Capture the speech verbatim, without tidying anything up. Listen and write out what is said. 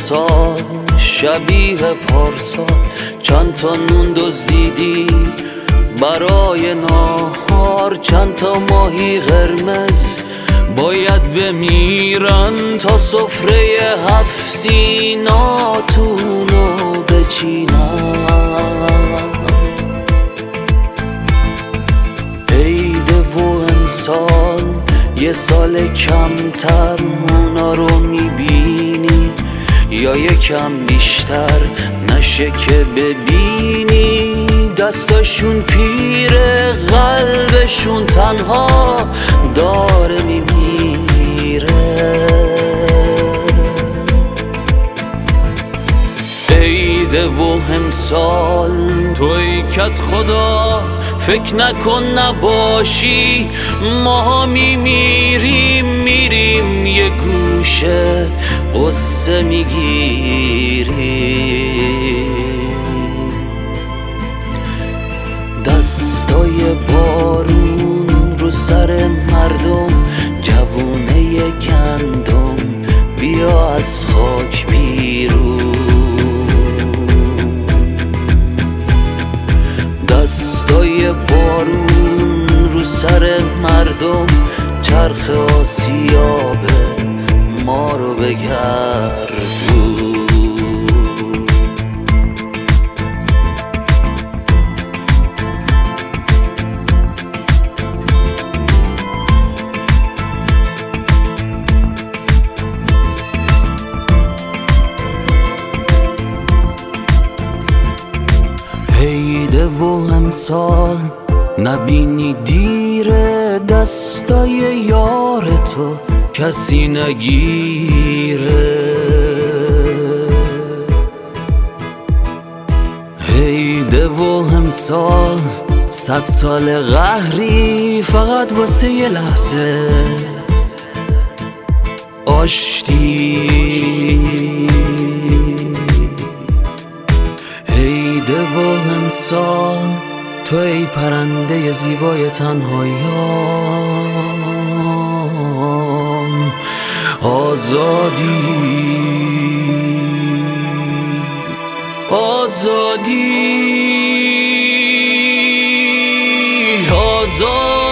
امسال شبیه پارسال، چند تا نون دزدیدی برای ناهار، چند تا ماهی قرمز باید بمیرن تا سفره هفت سیناتونو بچینن. عیده و امسال یه سال کمتر اونا رو میبینی، یا یکم بیشتر نشه که ببینی دستاشون پیره، قلبشون تنها داره میمیره. عیده و امسال توی کت خدا فکر نکن نباشی، ما میمیریم میریم یه گوشه قصه میگیریم. دستای بارون رو سر مردم، جوونه گندم بیا از خاک بیرون. دستای بارون رو سر مردم، چرخ آسیابه ما رو بگردون. عیده و امسال نبینی دیره، دستای یار تو کسی نگیره. عیده و امسال صد سال قهری فقط واسه یه لحظه آشتی. عیده و امسال تو ای پرنده زیبای تنهایان، آزادی آزادی آزادی